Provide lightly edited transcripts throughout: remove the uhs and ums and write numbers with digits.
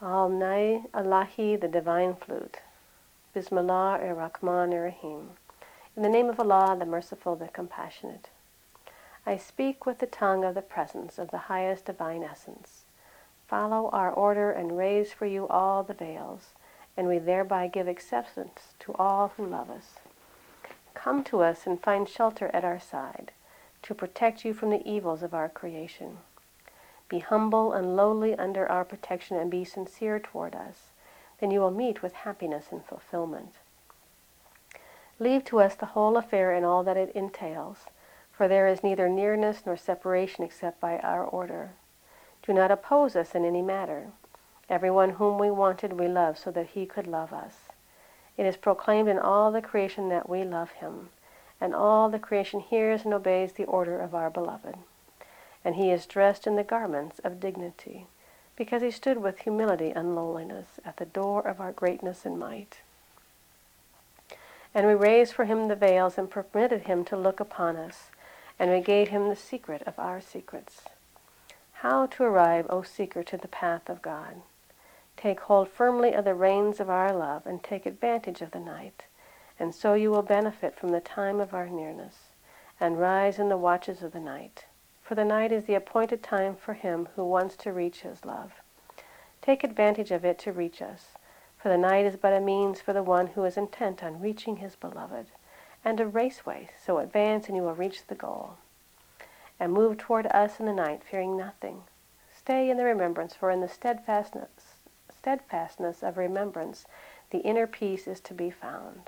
Al-Nay Allahi, the Divine Flute. Bismillah ar-Rahman ar-Rahim. In the name of Allah, the Merciful, the Compassionate. I speak with the tongue of the presence of the highest divine essence. Follow our order and raise for you all the veils, and we thereby give acceptance to all who love us. Come to us and find shelter at our side, to protect you from the evils of our creation. Be humble and lowly under our protection and be sincere toward us. Then you will meet with happiness and fulfillment. Leave to us the whole affair and all that it entails, for there is neither nearness nor separation except by our order. Do not oppose us in any matter. Everyone whom we wanted we loved so that he could love us. It is proclaimed in all the creation that we love him, and all the creation hears and obeys the order of our beloved. And he is dressed in the garments of dignity, because he stood with humility and lowliness at the door of our greatness and might. And we raised for him the veils and permitted him to look upon us, and we gave him the secret of our secrets. How to arrive, O seeker, to the path of God? Take hold firmly of the reins of our love and take advantage of the night, and so you will benefit from the time of our nearness, and rise in the watches of the night. For the night is the appointed time for him who wants to reach his love. Take advantage of it to reach us, for the night is but a means for the one who is intent on reaching his beloved, and a raceway, so advance and you will reach the goal. And move toward us in the night, fearing nothing. Stay in the remembrance, for in the steadfastness of remembrance, the inner peace is to be found.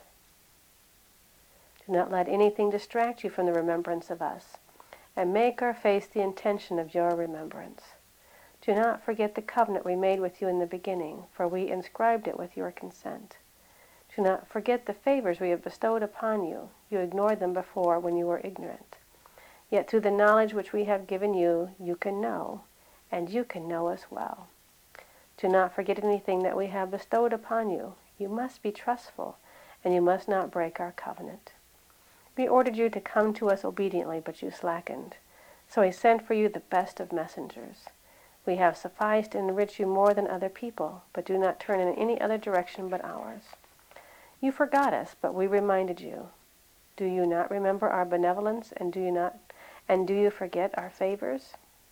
Do not let anything distract you from the remembrance of us, and make our face the intention of your remembrance. Do not forget the covenant we made with you in the beginning, for we inscribed it with your consent. Do not forget the favors we have bestowed upon you. You ignored them before when you were ignorant. Yet through the knowledge which we have given you, you can know, and you can know us well. Do not forget anything that we have bestowed upon you. You must be trustful, and you must not break our covenant. We ordered you to come to us obediently, but you slackened. So we sent for you the best of messengers. We have sufficed to enrich you more than other people, but do not turn in any other direction but ours. You forgot us, but we reminded you. Do you not remember our benevolence, and do you forget our favors?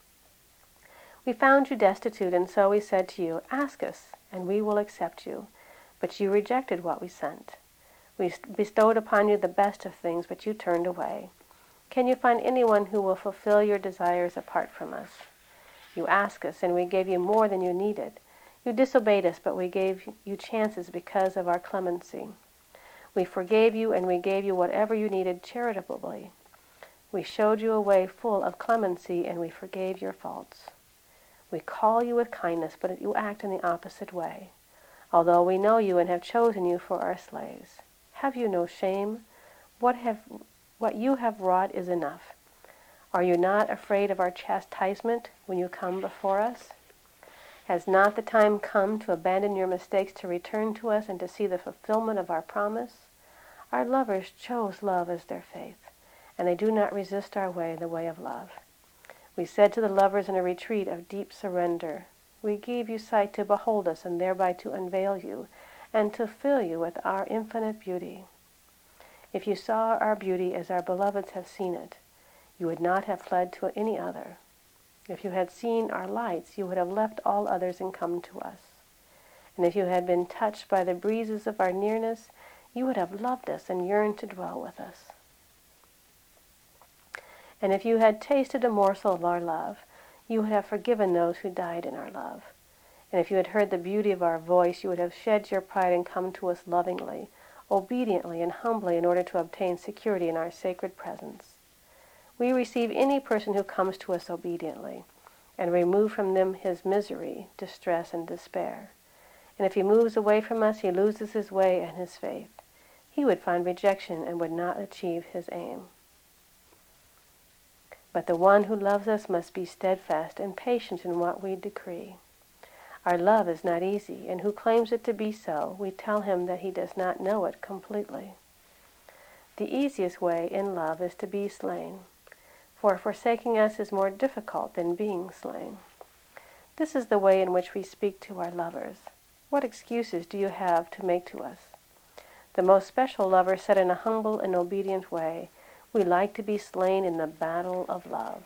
We found you destitute, and so we said to you, ask us, and we will accept you. But you rejected what we sent. We bestowed upon you the best of things, but you turned away. Can you find anyone who will fulfill your desires apart from us? You asked us, and we gave you more than you needed. You disobeyed us, but we gave you chances because of our clemency. We forgave you, and we gave you whatever you needed charitably. We showed you a way full of clemency, and we forgave your faults. We call you with kindness, but you act in the opposite way, although we know you and have chosen you for our slaves. Have you no shame? What you have wrought is enough. Are you not afraid of our chastisement when you come before us? Has not the time come to abandon your mistakes, to return to us, and to see the fulfillment of our promise? Our lovers chose love as their faith, and they do not resist our way, the way of love. We said to the lovers in a retreat of deep surrender, we gave you sight to behold us, and thereby to unveil you, and to fill you with our infinite beauty. If you saw our beauty as our beloveds have seen it, you would not have fled to any other. If you had seen our lights, you would have left all others and come to us. And if you had been touched by the breezes of our nearness, you would have loved us and yearned to dwell with us. And if you had tasted a morsel of our love, you would have forgiven those who died in our love. And if you had heard the beauty of our voice, you would have shed your pride and come to us lovingly, obediently, and humbly in order to obtain security in our sacred presence. We receive any person who comes to us obediently, and remove from them his misery, distress, and despair. And if he moves away from us, he loses his way and his faith. He would find rejection and would not achieve his aim. But the one who loves us must be steadfast and patient in what we decree. Our love is not easy, and who claims it to be so, we tell him that he does not know it completely. The easiest way in love is to be slain, for forsaking us is more difficult than being slain. This is the way in which we speak to our lovers. What excuses do you have to make to us? The most special lover said in a humble and obedient way, "We like to be slain in the battle of love."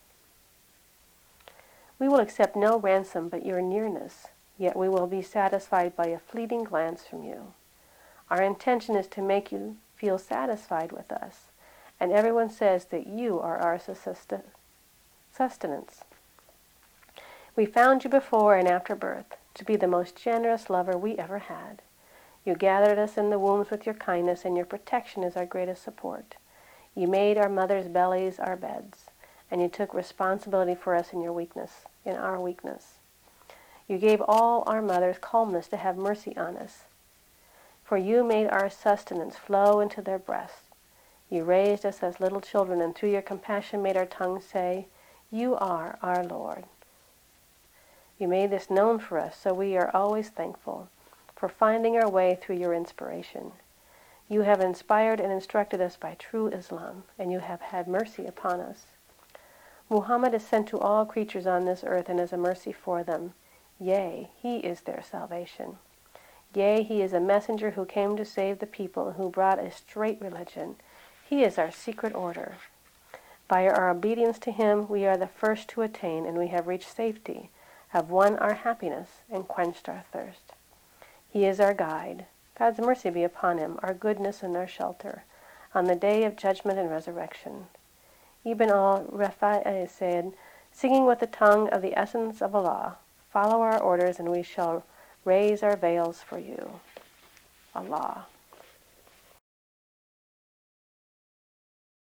We will accept no ransom but your nearness, yet we will be satisfied by a fleeting glance from you. Our intention is to make you feel satisfied with us, and everyone says that you are our sustenance. We found you before and after birth to be the most generous lover we ever had. You gathered us in the wombs with your kindness, and your protection is our greatest support. You made our mothers' bellies our beds, and you took responsibility for us in our weakness. You gave all our mothers calmness to have mercy on us, for you made our sustenance flow into their breasts. You raised us as little children, and through your compassion made our tongues say, "You are our Lord." You made this known for us, so we are always thankful for finding our way through your inspiration. You have inspired and instructed us by true Islam, and you have had mercy upon us. Muhammad is sent to all creatures on this earth and is a mercy for them. Yea, he is their salvation. Yea, he is a messenger who came to save the people and who brought a straight religion. He is our secret order. By our obedience to him, we are the first to attain, and we have reached safety, have won our happiness, and quenched our thirst. He is our guide. God's mercy be upon him, our goodness and our shelter, on the day of judgment and resurrection. Ibn al-Rafi'i said, singing with the tongue of the essence of Allah, "Follow our orders and we shall raise our veils for you." Allah.